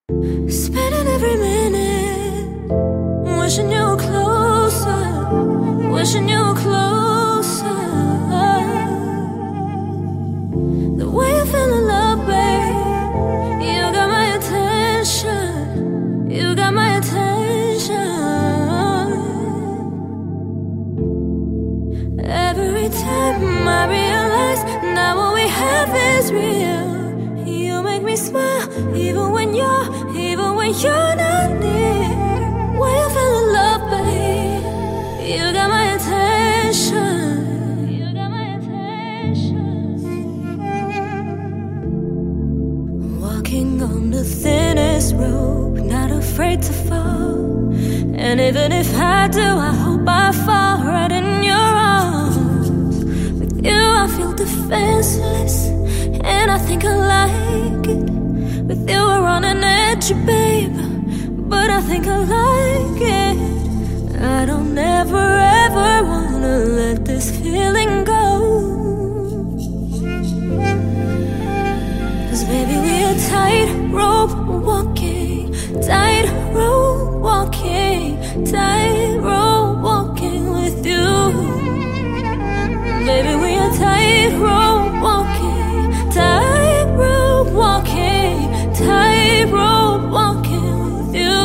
Spending every minute wishing you were closer, wishing you were closer. The way you feel in love, babe, you got my attention, you got my attention. Every time I realize now what we have is real, you make me smile even when you're not near. When you feel in love, babe, you got my attention, you got my attention. I'm walking on the thinnest rope, not afraid to fall. And even if I do, I hope I fall right in your arms. With you I feel defenseless, and I think I like it. With you we're on an edge, babe, but I think I like it. I don't ever wanna let this feeling go. 'Cause baby, we are tightrope walking, tightrope walking, tightrope walking with you. Baby, we are tightrope walking, tightrope walking, tightrope walking with you.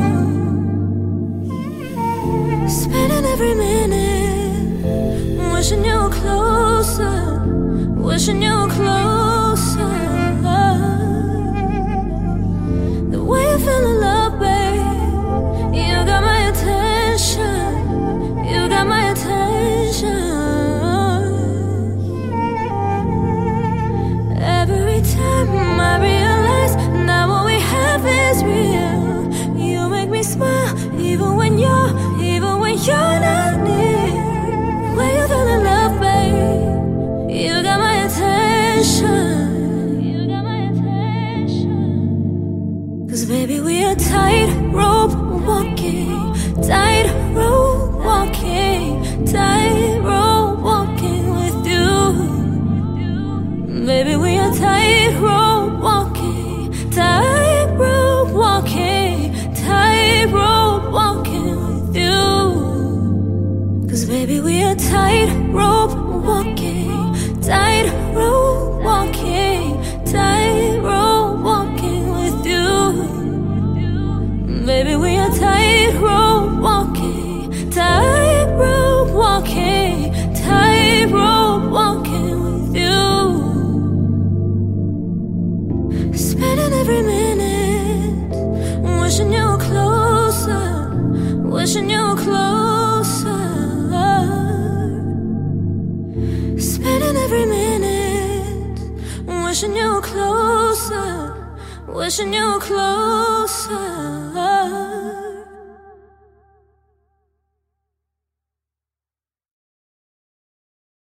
Spending every minute wishing you were closer, wishing you were closer. The way you feel in love, babe, you got my attention, you got my attention. Every time I realize now what we have is real, you make me smile even when you're not near. When you feel in love, babe, you got my attention, you got my attention. 'Cause baby, we are tightrope walking, tightrope walking, tightrope walking with you. Baby, we are tightrope walking, tightrope walking, tightrope walking with you. 'Cause baby, we are tightrope walking, tightrope walking, tightrope walking with you. Baby, we are tightrope walking, tightrope walking, tightrope walking with you. Spending every minute wishing you were closer, wishing you were closer. Spending every minute wishing you were closer, wishing you were closer.